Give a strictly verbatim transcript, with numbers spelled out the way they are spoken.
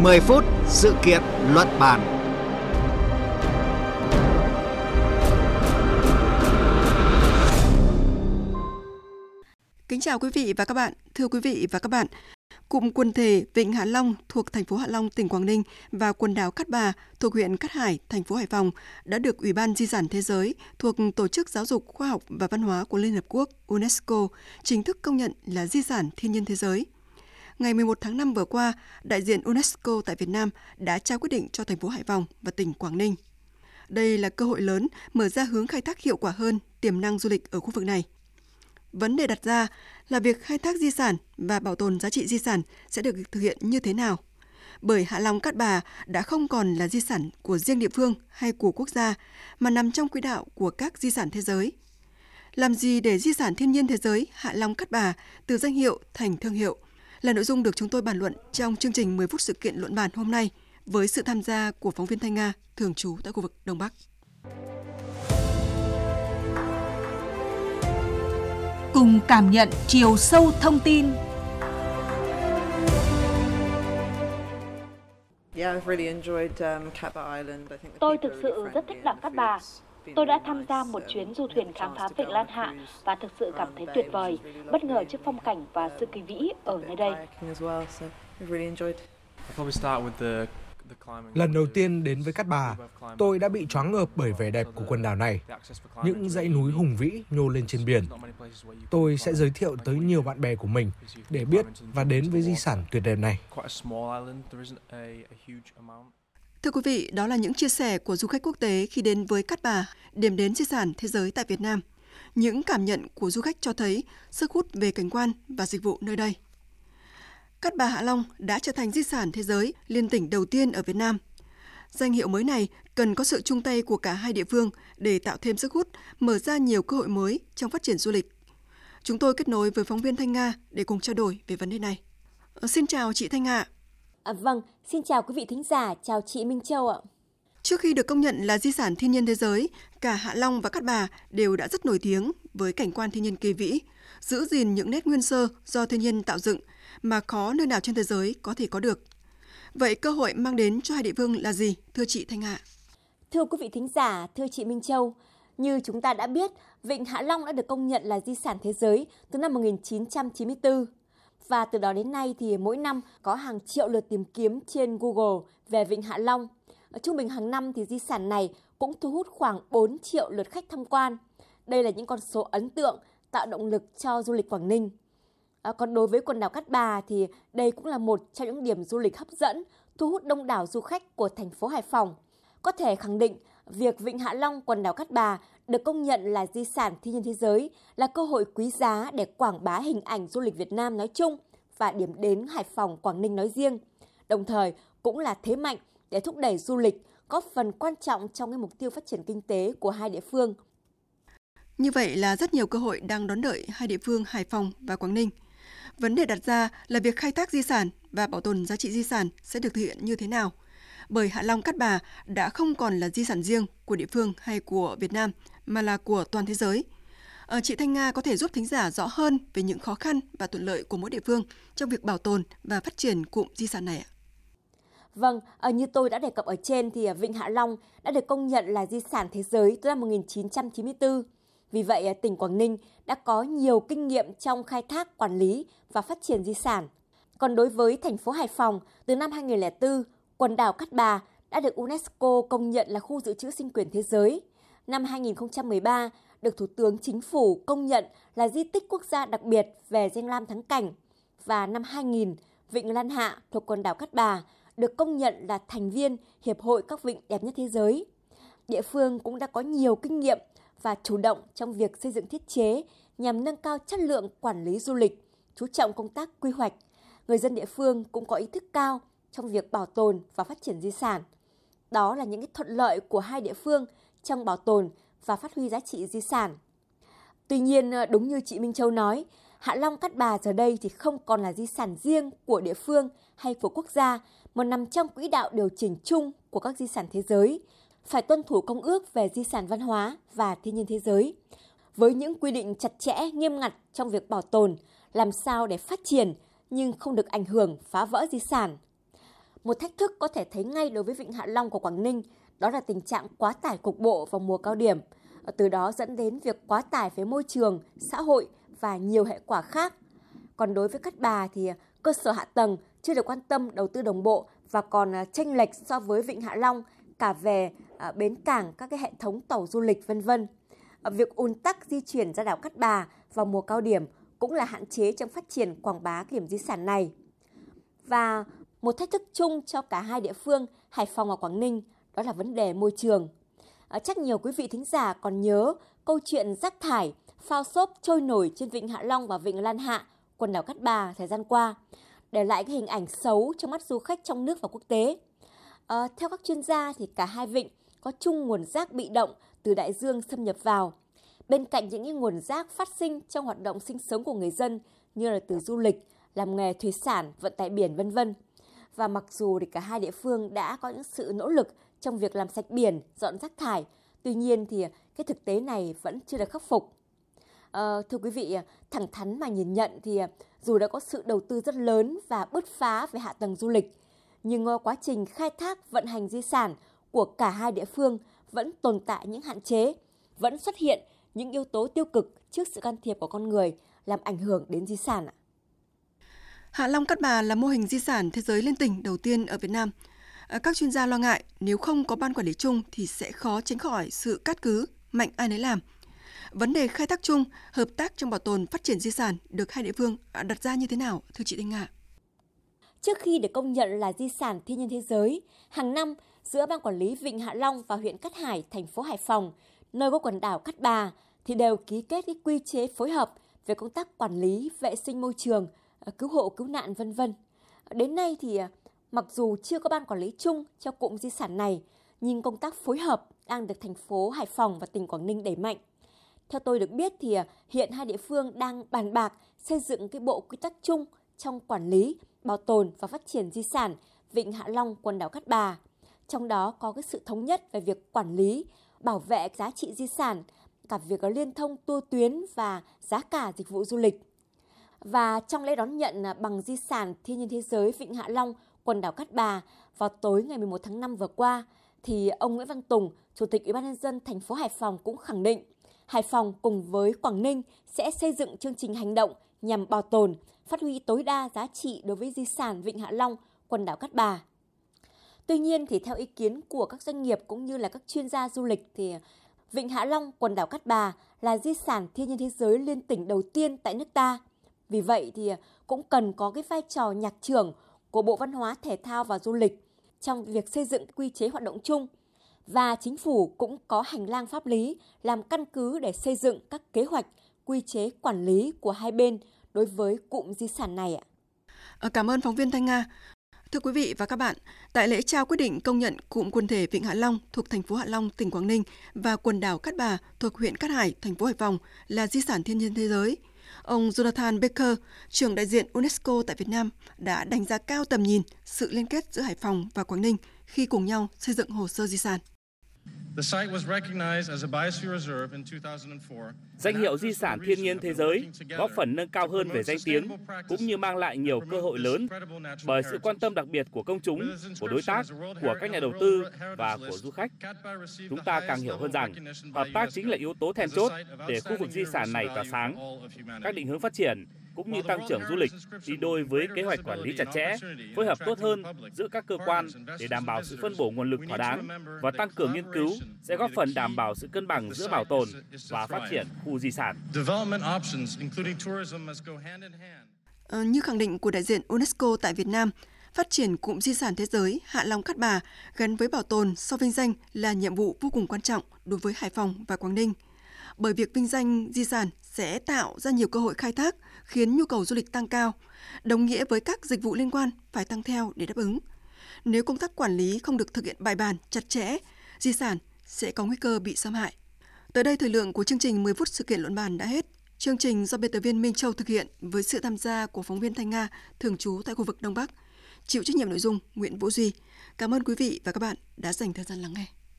mười phút sự kiện luận bàn. Kính chào quý vị và các bạn. Thưa quý vị và các bạn, cụm quần thể Vịnh Hạ Long thuộc thành phố Hạ Long, tỉnh Quảng Ninh và quần đảo Cát Bà thuộc huyện Cát Hải, thành phố Hải Phòng đã được Ủy ban Di sản Thế giới thuộc Tổ chức Giáo dục, Khoa học và Văn hóa của Liên Hợp Quốc UNESCO chính thức công nhận là di sản thiên nhiên thế giới. Ngày mười một tháng năm vừa qua, đại diện UNESCO tại Việt Nam đã trao quyết định cho thành phố Hải Phòng và tỉnh Quảng Ninh. Đây là cơ hội lớn mở ra hướng khai thác hiệu quả hơn tiềm năng du lịch ở khu vực này. Vấn đề đặt ra là việc khai thác di sản và bảo tồn giá trị di sản sẽ được thực hiện như thế nào? Bởi Hạ Long Cát Bà đã không còn là di sản của riêng địa phương hay của quốc gia, mà nằm trong quỹ đạo của các di sản thế giới. Làm gì để di sản thiên nhiên thế giới Hạ Long Cát Bà từ danh hiệu thành thương hiệu là nội dung được chúng tôi bàn luận trong chương trình mười phút sự kiện luận bàn hôm nay với sự tham gia của phóng viên Thanh Nga thường trú tại khu vực Đông Bắc. Cùng cảm nhận chiều sâu thông tin. Tôi thực sự rất thích đảo Cát Bà. Tôi đã tham gia một chuyến du thuyền khám phá Vịnh Lan Hạ và thực sự cảm thấy tuyệt vời, bất ngờ trước phong cảnh và sự kỳ vĩ ở nơi đây. Lần đầu tiên đến với Cát Bà, tôi đã bị choáng ngợp bởi vẻ đẹp của quần đảo này. Những dãy núi hùng vĩ nhô lên trên biển. Tôi sẽ giới thiệu tới nhiều bạn bè của mình để biết và đến với di sản tuyệt đẹp này. Thưa quý vị, đó là những chia sẻ của du khách quốc tế khi đến với Cát Bà, điểm đến di sản thế giới tại Việt Nam. Những cảm nhận của du khách cho thấy sức hút về cảnh quan và dịch vụ nơi đây. Cát Bà Hạ Long đã trở thành di sản thế giới liên tỉnh đầu tiên ở Việt Nam. Danh hiệu mới này cần có sự chung tay của cả hai địa phương để tạo thêm sức hút, mở ra nhiều cơ hội mới trong phát triển du lịch. Chúng tôi kết nối với phóng viên Thanh Nga để cùng trao đổi về vấn đề này. À, xin chào chị Thanh Nga. À, vâng, xin chào quý vị thính giả, chào chị Minh Châu ạ. Trước khi được công nhận là di sản thiên nhiên thế giới, cả Hạ Long và Cát Bà đều đã rất nổi tiếng với cảnh quan thiên nhiên kỳ vĩ, giữ gìn những nét nguyên sơ do thiên nhiên tạo dựng mà khó nơi nào trên thế giới có thể có được. Vậy cơ hội mang đến cho hai địa phương là gì, thưa chị Thanh Hạ? Thưa quý vị thính giả, thưa chị Minh Châu, như chúng ta đã biết, Vịnh Hạ Long đã được công nhận là di sản thế giới từ năm một nghìn chín trăm chín mươi tư. Và từ đó đến nay thì mỗi năm có hàng triệu lượt tìm kiếm trên Google về Vịnh Hạ Long. Ở trung bình hàng năm thì di sản này cũng thu hút khoảng bốn triệu lượt khách tham quan. Đây là những con số ấn tượng tạo động lực cho du lịch Quảng Ninh. À, còn đối với quần đảo Cát Bà thì đây cũng là một trong những điểm du lịch hấp dẫn, thu hút đông đảo du khách của thành phố Hải Phòng. Có thể khẳng định, việc Vịnh Hạ Long, quần đảo Cát Bà được công nhận là di sản thiên nhiên thế giới là cơ hội quý giá để quảng bá hình ảnh du lịch Việt Nam nói chung và điểm đến Hải Phòng, Quảng Ninh nói riêng. Đồng thời cũng là thế mạnh để thúc đẩy du lịch, góp phần quan trọng trong cái mục tiêu phát triển kinh tế của hai địa phương. Như vậy là rất nhiều cơ hội đang đón đợi hai địa phương Hải Phòng và Quảng Ninh. Vấn đề đặt ra là việc khai thác di sản và bảo tồn giá trị di sản sẽ được thực hiện như thế nào? Bởi Hạ Long Cát Bà đã không còn là di sản riêng của địa phương hay của Việt Nam, mà là của toàn thế giới. À, chị Thanh Nga có thể giúp thính giả rõ hơn về những khó khăn và thuận lợi của mỗi địa phương trong việc bảo tồn và phát triển cụm di sản này ạ? Vâng, như tôi đã đề cập ở trên thì Vịnh Hạ Long đã được công nhận là di sản thế giới từ năm một nghìn chín trăm chín mươi tư. Vì vậy, tỉnh Quảng Ninh đã có nhiều kinh nghiệm trong khai thác, quản lý và phát triển di sản. Còn đối với thành phố Hải Phòng, từ năm hai nghìn không trăm lẻ bốn, quần đảo Cát Bà đã được UNESCO công nhận là khu dự trữ sinh quyền thế giới. Năm hai nghìn không trăm mười ba, được Thủ tướng Chính phủ công nhận là di tích quốc gia đặc biệt về danh lam thắng cảnh. Và năm hai nghìn, Vịnh Lan Hạ thuộc quần đảo Cát Bà được công nhận là thành viên Hiệp hội các vịnh đẹp nhất thế giới. Địa phương cũng đã có nhiều kinh nghiệm và chủ động trong việc xây dựng thiết chế nhằm nâng cao chất lượng quản lý du lịch, chú trọng công tác quy hoạch. Người dân địa phương cũng có ý thức cao trong việc bảo tồn và phát triển di sản. Đó là những cái thuận lợi của hai địa phương trong bảo tồn và phát huy giá trị di sản. Tuy nhiên, đúng như chị Minh Châu nói, Hạ Long Cát Bà giờ đây thì không còn là di sản riêng của địa phương hay của quốc gia, mà nằm trong quỹ đạo điều chỉnh chung của các di sản thế giới, phải tuân thủ Công ước về di sản văn hóa và thiên nhiên thế giới, với những quy định chặt chẽ, nghiêm ngặt trong việc bảo tồn, làm sao để phát triển nhưng không được ảnh hưởng, phá vỡ di sản. Một thách thức có thể thấy ngay đối với Vịnh Hạ Long của Quảng Ninh, đó là tình trạng quá tải cục bộ vào mùa cao điểm. Từ đó dẫn đến việc quá tải về môi trường, xã hội và nhiều hệ quả khác. Còn đối với Cát Bà thì cơ sở hạ tầng chưa được quan tâm đầu tư đồng bộ và còn chênh lệch so với Vịnh Hạ Long cả về bến cảng, các cái hệ thống tàu du lịch vân vân. Việc ùn tắc di chuyển ra đảo Cát Bà vào mùa cao điểm cũng là hạn chế trong phát triển quảng bá cái điểm di sản này. Và một thách thức chung cho cả hai địa phương Hải Phòng và Quảng Ninh đó là vấn đề môi trường. À, chắc nhiều quý vị thính giả còn nhớ câu chuyện rác thải, phao xốp trôi nổi trên Vịnh Hạ Long và Vịnh Lan Hạ, quần đảo Cát Bà thời gian qua, để lại cái hình ảnh xấu trong mắt du khách trong nước và quốc tế. À, theo các chuyên gia thì cả hai vịnh có chung nguồn rác bị động từ đại dương xâm nhập vào. Bên cạnh những nguồn rác phát sinh trong hoạt động sinh sống của người dân như là từ du lịch, làm nghề thủy sản, vận tải biển vân vân. Và mặc dù thì cả hai địa phương đã có những sự nỗ lực trong việc làm sạch biển, dọn rác thải, tuy nhiên thì cái thực tế này vẫn chưa được khắc phục. À, thưa quý vị, thẳng thắn mà nhìn nhận thì dù đã có sự đầu tư rất lớn và bứt phá về hạ tầng du lịch, nhưng quá trình khai thác vận hành di sản của cả hai địa phương vẫn tồn tại những hạn chế, vẫn xuất hiện những yếu tố tiêu cực trước sự can thiệp của con người làm ảnh hưởng đến di sản. Hạ Long Cát Bà là mô hình di sản thế giới liên tỉnh đầu tiên ở Việt Nam. Các chuyên gia lo ngại nếu không có ban quản lý chung thì sẽ khó tránh khỏi sự cát cứ, mạnh ai nấy làm. Vấn đề khai thác chung, hợp tác trong bảo tồn phát triển di sản được hai địa phương đặt ra như thế nào, thưa chị Thanh Nga? Trước khi được công nhận là di sản thiên nhiên thế giới, hàng năm giữa Ban Quản lý Vịnh Hạ Long và huyện Cát Hải, thành phố Hải Phòng, nơi có quần đảo Cát Bà, thì đều ký kết cái quy chế phối hợp về công tác quản lý, vệ sinh môi trường, cứu hộ, cứu nạn vân vân. Đến nay thì mặc dù chưa có ban quản lý chung cho cụm di sản này, nhưng công tác phối hợp đang được thành phố Hải Phòng và tỉnh Quảng Ninh đẩy mạnh. Theo tôi được biết thì hiện hai địa phương đang bàn bạc xây dựng cái bộ quy tắc chung trong quản lý, bảo tồn và phát triển di sản Vịnh Hạ Long, quần đảo Cát Bà. Trong đó có cái sự thống nhất về việc quản lý, bảo vệ giá trị di sản, cả việc liên thông tour tuyến và giá cả dịch vụ du lịch. Và trong lễ đón nhận bằng di sản thiên nhiên thế giới Vịnh Hạ Long, quần đảo Cát Bà vào tối ngày mười một tháng năm vừa qua, thì ông Nguyễn Văn Tùng, Chủ tịch Ủy ban nhân dân thành phố Hải Phòng cũng khẳng định Hải Phòng cùng với Quảng Ninh sẽ xây dựng chương trình hành động nhằm bảo tồn, phát huy tối đa giá trị đối với di sản Vịnh Hạ Long, quần đảo Cát Bà. Tuy nhiên thì theo ý kiến của các doanh nghiệp cũng như là các chuyên gia du lịch thì Vịnh Hạ Long, quần đảo Cát Bà là di sản thiên nhiên thế giới liên tỉnh đầu tiên tại nước ta. Vì vậy thì cũng cần có cái vai trò nhạc trưởng của Bộ Văn hóa, Thể thao và Du lịch trong việc xây dựng quy chế hoạt động chung. Và chính phủ cũng có hành lang pháp lý làm căn cứ để xây dựng các kế hoạch, quy chế quản lý của hai bên đối với cụm di sản này ạ. Cảm ơn phóng viên Thanh Nga. Thưa quý vị và các bạn, tại lễ trao quyết định công nhận cụm quần thể Vịnh Hạ Long thuộc thành phố Hạ Long, tỉnh Quảng Ninh và quần đảo Cát Bà thuộc huyện Cát Hải, thành phố Hải Phòng là di sản thiên nhiên thế giới, ông Jonathan Baker, trưởng đại diện UNESCO tại Việt Nam, đã đánh giá cao tầm nhìn, sự liên kết giữa Hải Phòng và Quảng Ninh khi cùng nhau xây dựng hồ sơ di sản. Danh hiệu di sản thiên nhiên thế giới góp phần nâng cao hơn về danh tiếng, cũng như mang lại nhiều cơ hội lớn bởi sự quan tâm đặc biệt của công chúng, của đối tác, của các nhà đầu tư và của du khách. Chúng ta càng hiểu hơn rằng hợp tác chính là yếu tố then chốt để khu vực di sản này tỏa sáng. Các định hướng phát triển cũng như tăng trưởng du lịch đi đôi với kế hoạch quản lý chặt chẽ, phối hợp tốt hơn giữa các cơ quan để đảm bảo sự phân bổ nguồn lực thỏa đáng và tăng cường nghiên cứu sẽ góp phần đảm bảo sự cân bằng giữa bảo tồn và phát triển khu di sản. À, như khẳng định của đại diện UNESCO tại Việt Nam, phát triển cụm di sản thế giới Hạ Long Cát Bà gắn với bảo tồn sau vinh danh là nhiệm vụ vô cùng quan trọng đối với Hải Phòng và Quảng Ninh. Bởi việc vinh danh di sản sẽ tạo ra nhiều cơ hội khai thác, khiến nhu cầu du lịch tăng cao, đồng nghĩa với các dịch vụ liên quan phải tăng theo để đáp ứng. Nếu công tác quản lý không được thực hiện bài bản, chặt chẽ, di sản sẽ có nguy cơ bị xâm hại. Tới đây, thời lượng của chương trình mười phút sự kiện luận bàn đã hết. Chương trình do biên tập viên Minh Châu thực hiện với sự tham gia của phóng viên Thanh Nga, thường trú tại khu vực Đông Bắc. Chịu trách nhiệm nội dung Nguyễn Vũ Duy. Cảm ơn quý vị và các bạn đã dành thời gian lắng nghe.